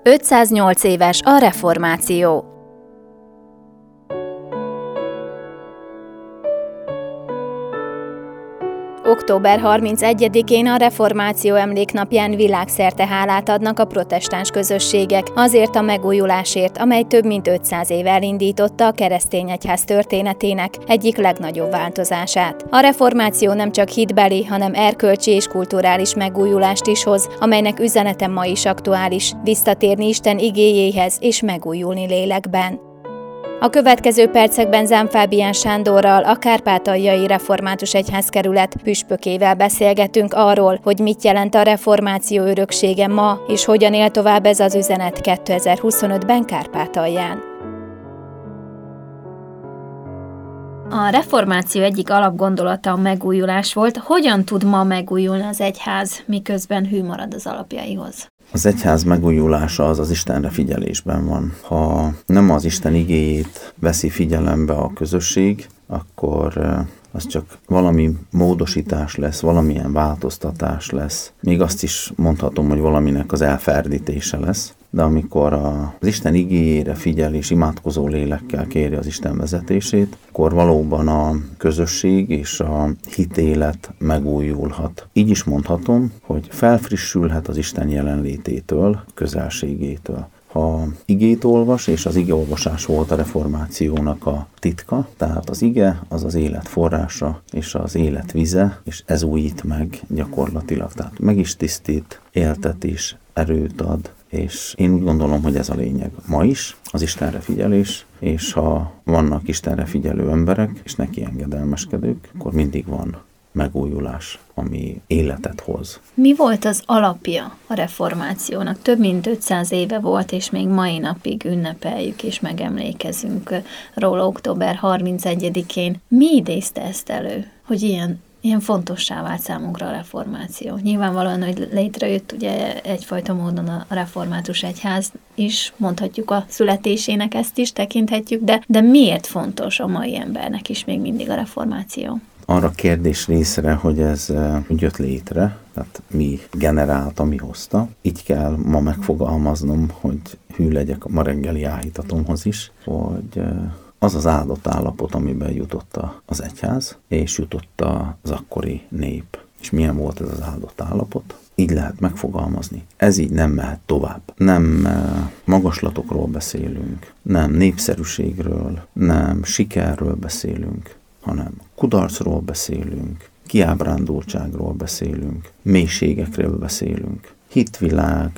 508 éves a reformáció. Október 31-én a Reformáció emléknapján világszerte hálát adnak a protestáns közösségek azért a megújulásért, amely több mint 500 éve elindította a keresztény egyház történetének egyik legnagyobb változását. A reformáció nem csak hitbeli, hanem erkölcsi és kulturális megújulást is hoz, amelynek üzenete ma is aktuális: visszatérni Isten igéjéhez és megújulni lélekben. A következő percekben Zám Fábián Sándorral, a Kárpátaljai Református Egyházkerület püspökével beszélgetünk arról, hogy mit jelent a reformáció öröksége ma, és hogyan él tovább ez az üzenet 2025-ben Kárpátalján. A reformáció egyik alapgondolata a megújulás volt. Hogyan tud ma megújulni az egyház, miközben hű marad az alapjaihoz? Az egyház megújulása az Istenre figyelésben van. Ha nem az Isten igéjét veszi figyelembe a közösség, akkor az csak valami módosítás lesz, valamilyen változtatás lesz. Még azt is mondhatom, hogy valaminek az elferdítése lesz. De amikor az Isten igéjére figyel és imádkozó lélekkel kéri az Isten vezetését, akkor valóban a közösség és a hitélet megújulhat. Így is mondhatom, hogy felfrissülhet az Isten jelenlététől, közelségétől. Ha igét olvas, és az igeolvasás volt a reformációnak a titka, tehát az ige az az élet forrása, és az élet vize, és ez újít meg gyakorlatilag. Tehát meg is tisztít, éltet is, erőt ad, és én úgy gondolom, hogy ez a lényeg ma is, az Istenre figyelés, és ha vannak Istenre figyelő emberek, és neki engedelmeskedők, akkor mindig van megújulás, ami életet hoz. Mi volt az alapja a reformációnak? Több mint 500 éve volt, és még mai napig ünnepeljük és megemlékezünk róla október 31-én. Mi idézte ezt elő, hogy ilyen fontossá vált számunkra a reformáció? Nyilvánvalóan, hogy létrejött ugye egyfajta módon a református egyház is, mondhatjuk a születésének, ezt is tekinthetjük, de miért fontos a mai embernek is még mindig a reformáció? Arra kérdés részre, hogy ez úgy jött létre, tehát mi generálta, mi hozta. Így kell ma megfogalmaznom, hogy hű legyek a ma reggeli áhítatomhoz is, hogy az az áldott állapot, amiben jutott az egyház, és jutott az akkori nép. És milyen volt ez az áldott állapot? Így lehet megfogalmazni. Ez így nem mehet tovább. Nem magaslatokról beszélünk, nem népszerűségről, nem sikerről beszélünk, hanem kudarcról beszélünk, kiábrándultságról beszélünk, mélységekről beszélünk, hitvilág,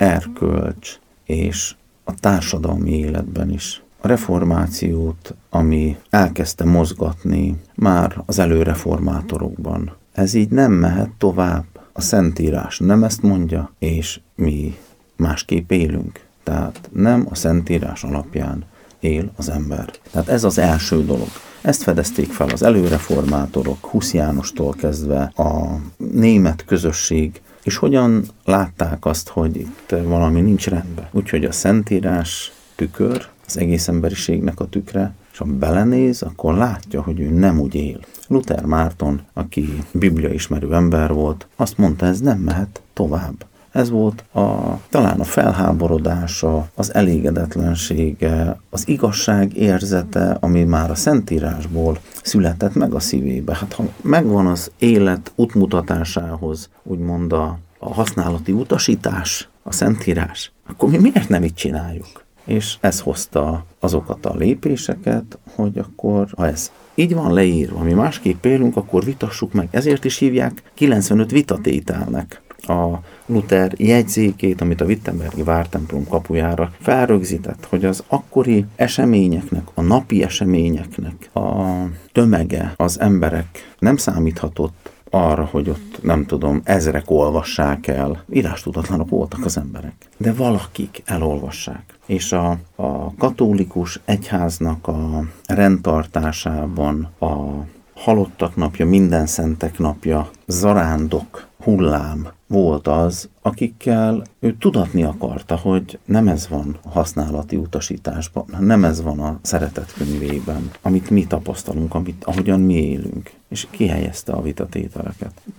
erkölcs és a társadalmi életben is. A reformációt, ami elkezdte mozgatni már az előreformátorokban, ez így nem mehet tovább. A Szentírás nem ezt mondja, és mi másképp élünk. Tehát nem a Szentírás alapján él az ember. Tehát ez az első dolog. Ezt fedezték fel az előreformátorok, Husz Jánostól kezdve a német közösség, és hogyan látták azt, hogy itt valami nincs rendben. Úgyhogy a Szentírás tükör, az egész emberiségnek a tükre, és ha belenéz, akkor látja, hogy ő nem úgy él. Luther Márton, aki bibliaismerő ember volt, azt mondta, ez nem mehet tovább. Ez volt talán a felháborodása, az elégedetlensége, az igazság érzete, ami már a Szentírásból született meg a szívébe. Hát ha megvan az élet útmutatásához, úgymond a használati utasítás, a Szentírás, akkor mi miért nem így csináljuk? És ez hozta azokat a lépéseket, hogy akkor, ha ez így van leírva, mi másképp élünk, akkor vitassuk meg. Ezért is hívják 95 vitatételnek a Luther jegyzékét, amit a wittenbergi vártemplom kapujára felrögzített, hogy az akkori eseményeknek, a napi eseményeknek a tömege, az emberek nem számíthatott arra, hogy ott, nem tudom, ezrek olvassák el. Írástudatlanok voltak az emberek. De valakik elolvassák. És a katolikus egyháznak a rendtartásában a halottak napja, minden szentek napja, zarándok, hullám volt az, akikkel ő tudatni akarta, hogy nem ez van a használati utasításban, nem ez van a szeretet könyvében, amit mi tapasztalunk, ahogyan mi élünk. És kihelyezte a vitatételeket.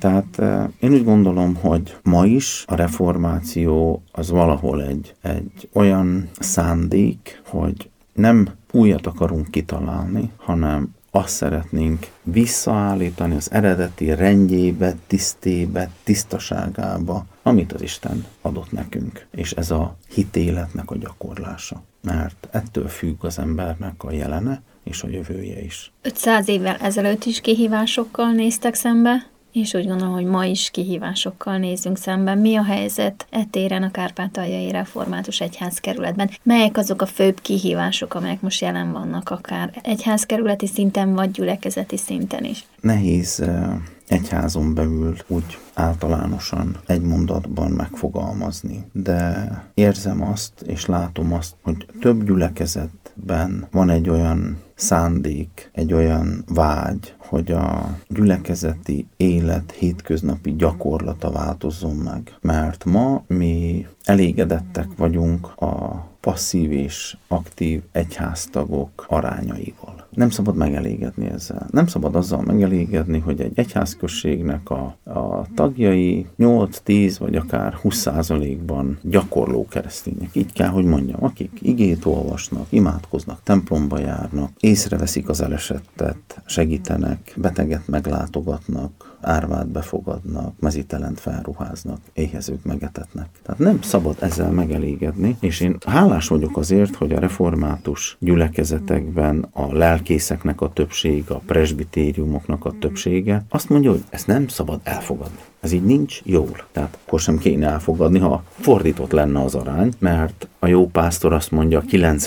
Tehát én úgy gondolom, hogy ma is a reformáció az valahol egy olyan szándék, hogy nem újat akarunk kitalálni, hanem azt szeretnénk visszaállítani az eredeti rendjébe, tisztébe, tisztaságába, amit az Isten adott nekünk. És ez a hitéletnek a gyakorlása. Mert ettől függ az embernek a jelene és a jövője is. 500 évvel ezelőtt is kihívásokkal néztek szembe, és úgy gondolom, hogy ma is kihívásokkal nézünk szemben. Mi a helyzet téren a Kárpátaljai Református Egyházkerületben? Melyek azok a főbb kihívások, amelyek most jelen vannak, akár egyházkerületi szinten, vagy gyülekezeti szinten is? Nehéz egyházon belül úgy általánosan egy mondatban megfogalmazni, de érzem azt, és látom azt, hogy több gyülekezetben van egy olyan szándék, egy olyan vágy, hogy a gyülekezeti élet hétköznapi gyakorlata változzon meg. Mert ma mi elégedettek vagyunk a passzív és aktív egyháztagok arányaival. Nem szabad megelégedni ezzel. Nem szabad azzal megelégedni, hogy egy egyházközségnek a tagjai 8-10 vagy akár 20%-ban gyakorló keresztények. Így kell, hogy mondjam, akik igét olvasnak, imádkoznak, templomba járnak, észreveszik az elesettet, segítenek, beteget meglátogatnak, árvát befogadnak, mezítelent felruháznak, éhezőt megetetnek. Tehát nem szabad ezzel megelégedni, és én hálás vagyok azért, hogy a református gyülekezetekben a lelkészeknek a többsége, a presbitériumoknak a többsége azt mondja, hogy ezt nem szabad elfogadni. Ez így nincs jól. Tehát akkor sem kéne elfogadni, ha fordított lenne az arány, mert a jó pásztor azt mondja,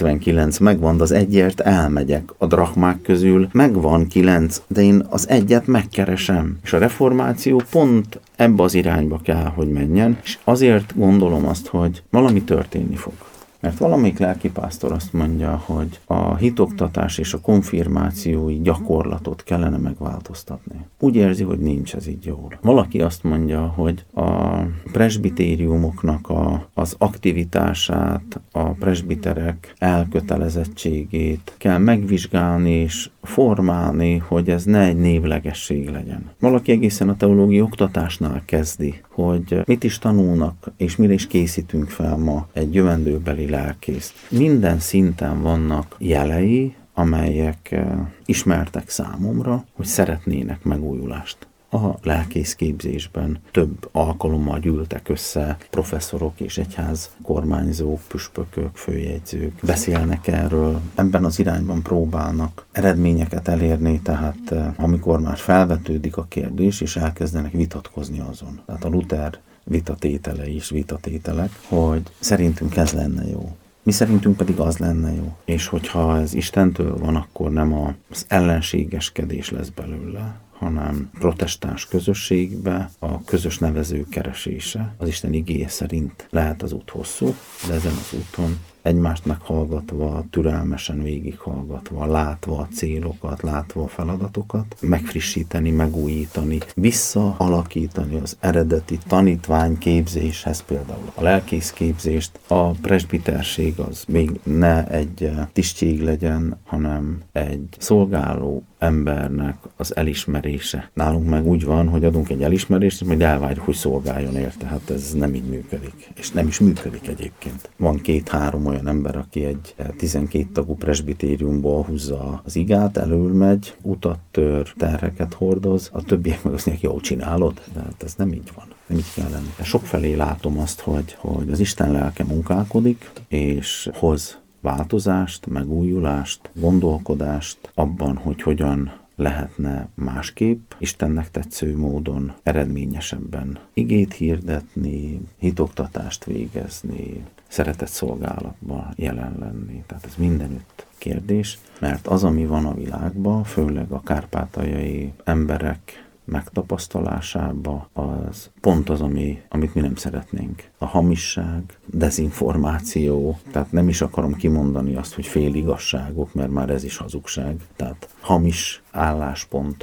99 megvan, de az egyért elmegyek. A drachmák közül megvan 9, de én az egyet megkeresem. És a reformáció pont ebbe az irányba kell, hogy menjen, és azért gondolom azt, hogy valami történni fog. Mert valamelyik lelkipásztor azt mondja, hogy a hitoktatás és a konfirmációi gyakorlatot kellene megváltoztatni. Úgy érzi, hogy nincs ez így jól. Valaki azt mondja, hogy a presbitériumoknak az aktivitását, a presbiterek elkötelezettségét kell megvizsgálni és formálni, hogy ez ne egy névlegesség legyen. Valaki egészen a teológiai oktatásnál kezdi, hogy mit is tanulnak, és mire is készítünk fel ma egy jövendőbeli lelkészt. Minden szinten vannak jelei, amelyek ismertek számomra, hogy szeretnének megújulást. A lelkészképzésben több alkalommal gyűltek össze professzorok és egyház kormányzók, püspökök, főjegyzők, beszélnek erről, ebben az irányban próbálnak eredményeket elérni, tehát amikor már felvetődik a kérdés, és elkezdenek vitatkozni azon. Tehát a Luther vitatételei is vitatételek, hogy szerintünk ez lenne jó. Mi szerintünk pedig az lenne jó. És hogyha ez Istentől van, akkor nem az ellenségeskedés lesz belőle, hanem protestáns közösségbe a közös nevező keresése. Az Isten igéje szerint lehet az út hosszú, de ezen az úton egymást meghallgatva, türelmesen végighallgatva, látva a célokat, látva a feladatokat, megfrissíteni, megújítani, visszaalakítani az eredeti tanítványképzéshez, például a lelkészképzést, a presbiterség az még ne egy tisztség legyen, hanem egy szolgáló embernek az elismerése. Nálunk meg úgy van, hogy adunk egy elismerést, és majd elvárjuk, hogy szolgáljon érte. Hát ez nem így működik. És nem is működik egyébként. Van 2-3 olyan ember, aki egy 12 tagú presbitériumból húzza az igát, elölmegy, utat tör, terheket hordoz, a többiek meg azt mondják, jól csinálod, de hát ez nem így van. Nem így kell lenni. Sokfelé látom azt, hogy az Isten lelke munkálkodik, és hoz változást, megújulást, gondolkodást abban, hogy hogyan lehetne másképp, Istennek tetsző módon, eredményesebben igét hirdetni, hitoktatást végezni, szeretett szolgálatban jelen lenni. Tehát ez mindenütt kérdés, mert az, ami van a világban, főleg a kárpátaljai emberek megtapasztalásába, az pont az, amit mi nem szeretnénk. A hamisság, dezinformáció, tehát nem is akarom kimondani azt, hogy féligazságok, mert már ez is hazugság. Tehát hamis álláspontok,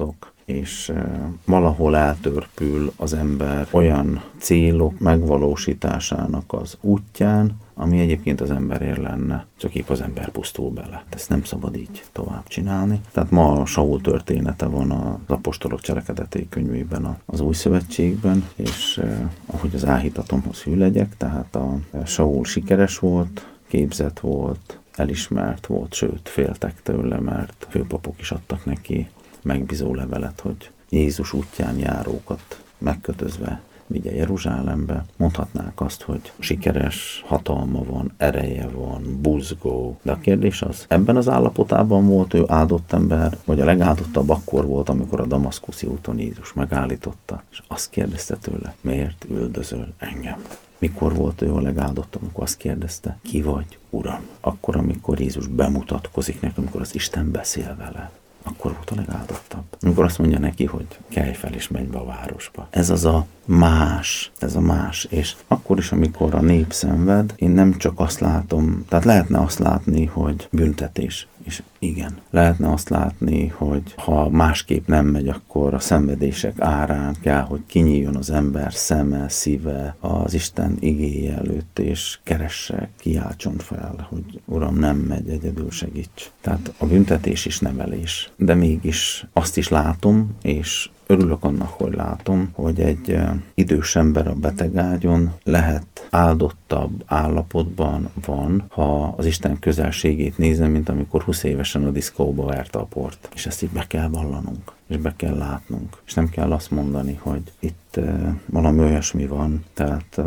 és valahol eltörpül az ember olyan célok megvalósításának az útján, ami egyébként az emberért lenne, csak épp az ember pusztul bele. Ezt nem szabad így tovább csinálni. Tehát ma a Saul története van az Apostolok Cselekedetei könyvében az Új Szövetségben, és ahogy az áhítatomhoz hű legyek, tehát a Saul sikeres volt, képzett volt, elismert volt, sőt féltek tőle, mert főpapok is adtak neki megbízó levelet, hogy Jézus útján járókat megkötözve vigye Jeruzsálembe. Mondhatnák azt, hogy sikeres, hatalma van, ereje van, buzgó. De a kérdés az, ebben az állapotában volt ő áldott ember, vagy a legáldottabb akkor volt, amikor a damaszkuszi úton Jézus megállította, és azt kérdezte tőle, miért üldözöl engem? Mikor volt ő a legáldottabb, amikor azt kérdezte, ki vagy, Uram? Akkor, amikor Jézus bemutatkozik neki, amikor az Isten beszél vele. Akkor volt a legáldottabb. Amikor azt mondja neki, hogy kelj fel és menj be a városba. Ez a más. És akkor is, amikor a nép szenved, én nem csak azt látom, tehát lehetne azt látni, hogy büntetés. És igen, lehetne azt látni, hogy ha másképp nem megy, akkor a szenvedések árán kell, hogy kinyíljon az ember szeme, szíve az Isten igéje előtt, és keresse, kiáltson fel, hogy Uram, nem megy, egyedül segíts. Tehát a büntetés is nevelés. De mégis azt is látom, és örülök annak, hogy látom, hogy egy idős ember a betegágyon lehet áldottabb állapotban van, ha az Isten közelségét nézem, mint amikor 20 évesen a diszkóba verte a port. És ezt így be kell vallanunk, és be kell látnunk. És nem kell azt mondani, hogy itt valami olyasmi van. Tehát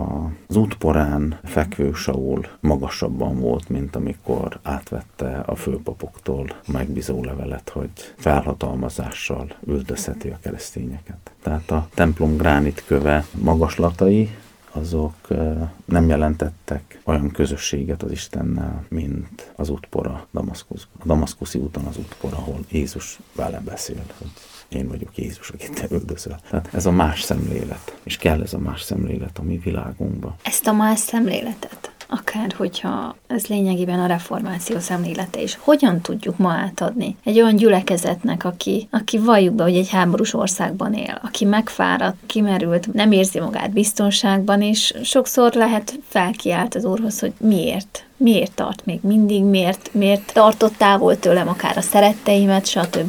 az útporán fekvő Saul magasabban volt, mint amikor átvette a főpapoktól megbízó levelet, hogy felhatalmazással üldözheti a keresztényeket. Tehát a templom gránitköve magaslatai, azok nem jelentettek olyan közösséget az Istennel, mint az útpora Damaszkuszban. A damaszkuszi úton az útpora, ahol Jézus vele beszél, hogy én vagyok Jézus, akit te üldözöl. Tehát ez a más szemlélet, és kell ez a más szemlélet a mi világunkban. Ezt a más szemléletet, akár hogyha ez lényegében a reformáció szemlélete is, hogyan tudjuk ma átadni egy olyan gyülekezetnek, aki valljuk be, hogy egy háborús országban él, aki megfáradt, kimerült, nem érzi magát biztonságban, és sokszor lehet felkiált az Úrhoz, hogy miért? Miért tart még mindig, miért tartott távol tőlem akár a szeretteimet,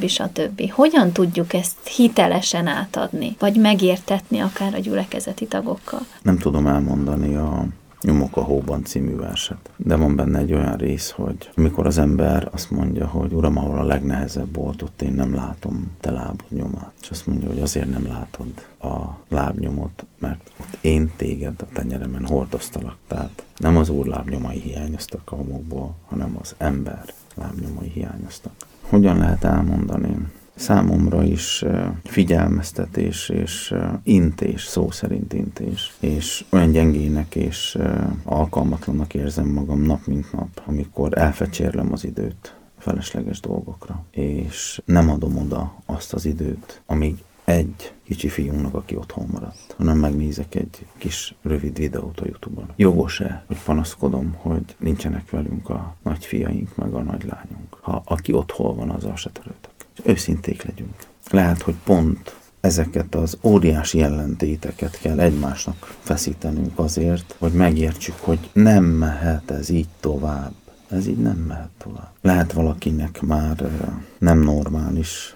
stb. Hogyan tudjuk ezt hitelesen átadni, vagy megértetni akár a gyülekezeti tagokkal? Nem tudom elmondani a Nyomok a hóban című verset. De van benne egy olyan rész, hogy amikor az ember azt mondja, hogy Uram, ahol a legnehezebb volt, ott én nem látom te lábad nyomát. És azt mondja, hogy azért nem látod a lábnyomot, mert ott én téged a tenyeremen hordoztalak. Tehát nem az Úr lábnyomai hiányoztak a homokból, hanem az ember lábnyomai hiányoztak. Hogyan lehet elmondani? Számomra is figyelmeztetés és intés, szó szerint intés. És olyan gyengének és alkalmatlannak érzem magam nap mint nap, amikor elfecsérlem az időt felesleges dolgokra. És nem adom oda azt az időt, amíg egy kicsi fiúnak, aki otthon maradt, hanem megnézek egy kis rövid videót a YouTube-on. Jogos-e, hogy panaszkodom, hogy nincsenek velünk a nagyfiaink, meg a nagylányunk? Ha aki otthon van, azzal se törődök. Őszinték legyünk. Lehet, hogy pont ezeket az óriási ellentéteket kell egymásnak feszítenünk azért, hogy megértsük, hogy nem mehet ez így tovább. Ez így nem mehet tovább. Lehet valakinek már nem normális,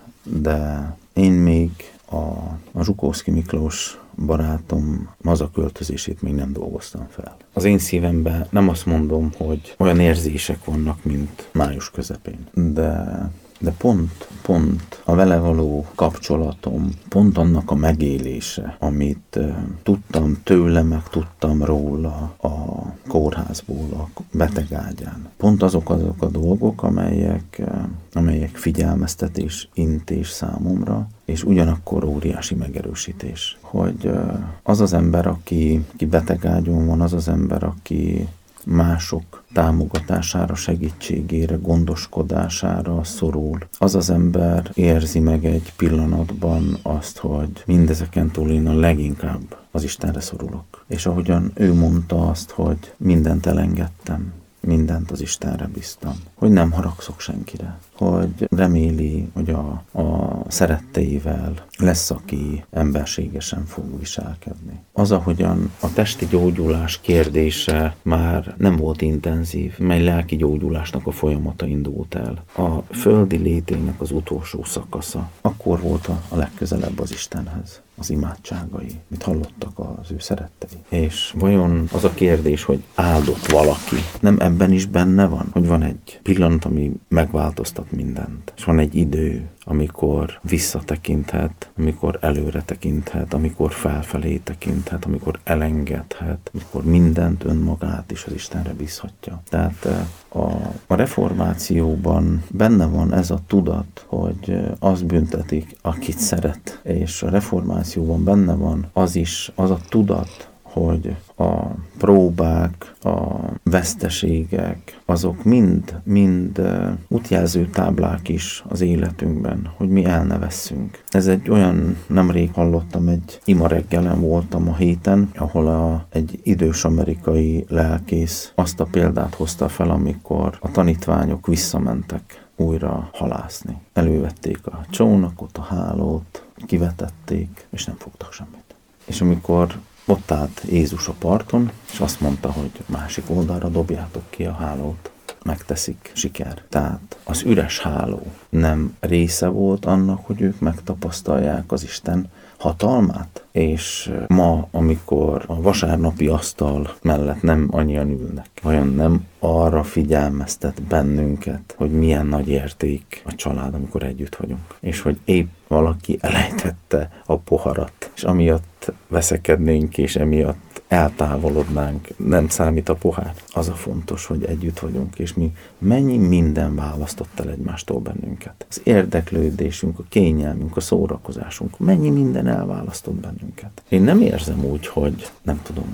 de én még a Zsukószki Miklós barátom hazaköltözését még nem dolgoztam fel. Az én szívemben nem azt mondom, hogy olyan érzések vannak, mint május közepén, de pont a vele való kapcsolatom, pont annak a megélése, amit tudtam tőle, meg tudtam róla a kórházból, a betegágyán. Pont azok a dolgok, amelyek figyelmeztetés, intés számomra, és ugyanakkor óriási megerősítés, hogy az az ember, aki betegágyon van, az az ember, aki mások támogatására, segítségére, gondoskodására szorul. Az az ember érzi meg egy pillanatban azt, hogy mindezeken túl én a leginkább az Istenre szorulok. És ahogyan ő mondta azt, hogy mindent elengedtem, mindent az Istenre bíztam, hogy nem haragszok senkire, hogy reméli, hogy a szeretteivel lesz, aki emberségesen fog viselkedni. Az, ahogyan a testi gyógyulás kérdése már nem volt intenzív, mely lelki gyógyulásnak a folyamata indult el. A földi létének az utolsó szakasza. Akkor volt a legközelebb az Istenhez. Az imádságai, mit hallottak az ő szerettei. És vajon az a kérdés, hogy áldott valaki, nem ebben is benne van, hogy van egy pillanat, ami megváltoztat mindent. És van egy idő, amikor visszatekinthet, amikor előre tekinthet, amikor felfelé tekinthet, amikor elengedhet, amikor mindent önmagát is az Istenre bízhatja. Tehát a reformációban benne van ez a tudat, hogy az büntetik, akit szeret. És a reformációban benne van az is, az a tudat, hogy a próbák, a veszteségek, azok mind útjelző táblák is az életünkben, hogy mi el ne vesszünk. Ez egy olyan, nemrég hallottam, egy ima reggelen voltam a héten, ahol egy idős amerikai lelkész azt a példát hozta fel, amikor a tanítványok visszamentek újra halászni. Elővették a csónakot, a hálót, kivetették, és nem fogtak semmit. És amikor ott állt Jézus a parton, és azt mondta, hogy másik oldalra dobjátok ki a hálót. Megteszik, siker. Tehát az üres háló nem része volt annak, hogy ők megtapasztalják az Isten hatalmát. És ma, amikor a vasárnapi asztal mellett nem annyian ülnek, vajon nem arra figyelmeztet bennünket, hogy milyen nagy érték a család, amikor együtt vagyunk. És hogy épp valaki elejtette a poharat, és amiatt veszekednénk, és emiatt eltávolodnánk, nem számít a pohár. Az a fontos, hogy együtt vagyunk, és mi mennyi minden választott el egymástól bennünket. Az érdeklődésünk, a kényelmünk, a szórakozásunk, mennyi minden elválasztott bennünket. Én nem érzem úgy, hogy nem tudom,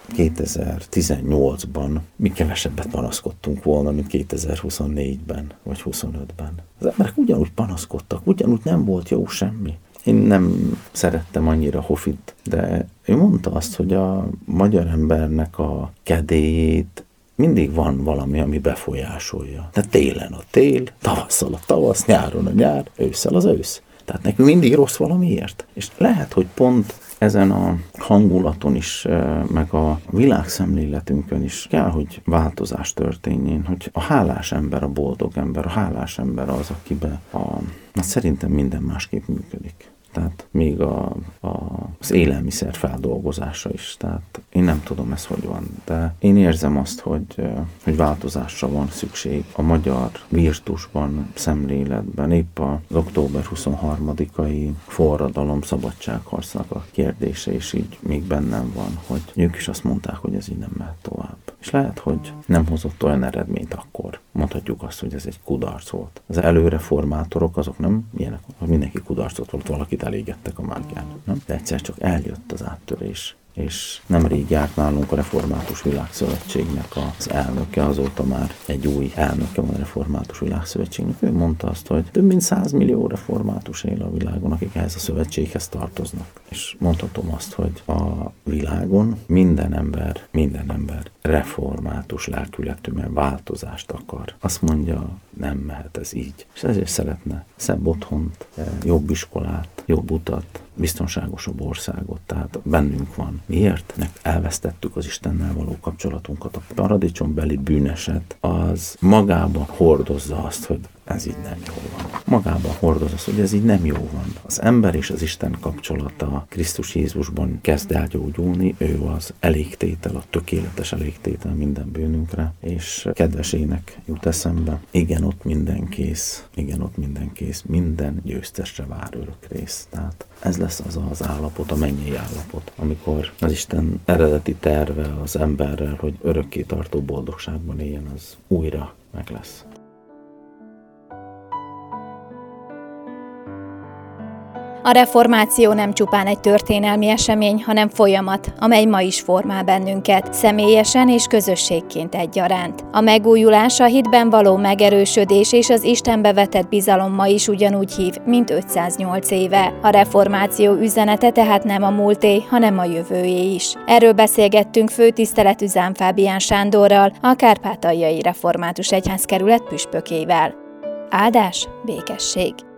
2018-ban mi kevesebbet panaszkodtunk volna, mint 2024-ben, vagy 25-ben. Az emberek ugyanúgy panaszkodtak, ugyanúgy nem volt jó semmi. Én nem szerettem annyira Hofit, de ő mondta azt, hogy a magyar embernek a kedélyét mindig van valami, ami befolyásolja. Tehát télen a tél, tavasszal a tavasz, nyáron a nyár, ősszel az ősz. Tehát nekünk mindig rossz valamiért. És lehet, hogy pont ezen a hangulaton is, meg a világszemléletünkön is kell, hogy változás történjen, hogy a hálás ember, a boldog ember, a hálás ember az, akiben szerintem minden másképp működik. Tehát még az élelmiszer feldolgozása is. Tehát én nem tudom, ez hogy van, de én érzem azt, hogy változásra van szükség a magyar virtusban, szemléletben. Épp az október 23-ai forradalom, szabadságharcnak a kérdése is így még bennem van, hogy ők is azt mondták, hogy ez így nem mehet tovább. És lehet, hogy nem hozott olyan eredményt akkor. Mondhatjuk azt, hogy ez egy kudarc volt. Az előreformátorok azok nem ilyenek, hogy mindenki kudarcot volt, valakit elégettek a mágián. Nem? De egyszer csak eljött az áttörés. És nemrég járt nálunk a Református Világszövetségnek az elnöke, azóta már egy új elnöke van a Református Világszövetségnek. Ő mondta azt, hogy több mint 100 millió református él a világon, akik ehhez a szövetséghez tartoznak. És mondhatom azt, hogy a világon minden ember református lelkületű, mert változást akar. Azt mondja, nem mehet ez így. És ezért szeretne szebb otthont, jobb iskolát, jobb utat, biztonságosabb országot, tehát bennünk van. Miért? Mert elvesztettük az Istennel való kapcsolatunkat. A paradicsombeli bűneset az magában hordozza azt, hogy ez így nem jó van. Magában hordoz azt, hogy ez így nem jó van. Az ember és az Isten kapcsolata Krisztus Jézusban kezd el gyógyulni, ő az elégtétel, a tökéletes elégtétel minden bűnünkre, és kedvesének jut eszembe, igen, ott minden kész, minden győztesre vár örök rész. Tehát ez lesz az állapot, a mennyei állapot, amikor az Isten eredeti terve az emberrel, hogy örökké tartó boldogságban éljen, az újra meg lesz. A reformáció nem csupán egy történelmi esemény, hanem folyamat, amely ma is formál bennünket, személyesen és közösségként egyaránt. A megújulás, a hitben való megerősödés és az Istenbe vetett bizalom ma is ugyanúgy hív, mint 508 éve. A reformáció üzenete tehát nem a múlté, hanem a jövőjé is. Erről beszélgettünk főtiszteletű Zám Fábián Sándorral, a Kárpátaljai Református Egyházkerület püspökével. Áldás, békesség!